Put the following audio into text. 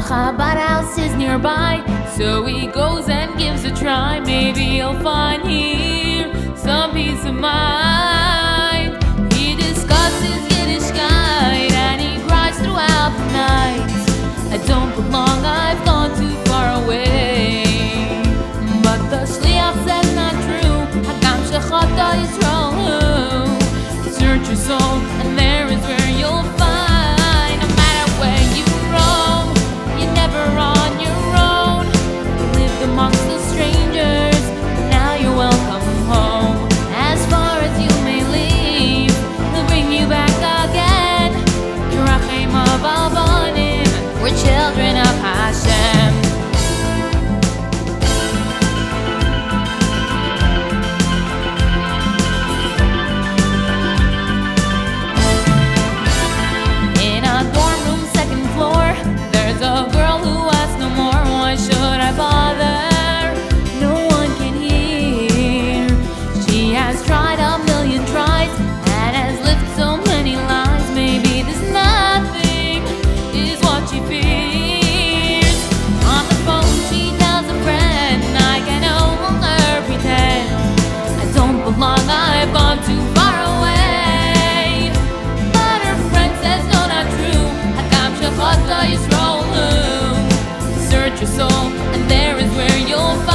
Chabad house is nearby, so he goes and gives a try. Maybe he'll find here some peace of mind. He discusses Yiddishkeit and he cries throughout the night. I don't belong, I've gone too far away. But the Shliach says not true. Hakam shechata Yisrael. Search your soul, and there is where you'll find. No matter where you roam, you're never on your own. You lived amongst the strangers, now you're welcome home. As far as you may leave, he'll bring you back again. Yerachem of Avanim, we're children of Hashem. A girl who asks no more, why should I bother? No one can hear. She has tried a million tries and has lived so many lies. Maybe this nothing is what she fears. On the phone she tells a friend, I can no longer pretend. I don't belong, I've gone too far away. But her friend says no, not true. Hakam shechata Yisrael. Search your soul, and there is where you'll find.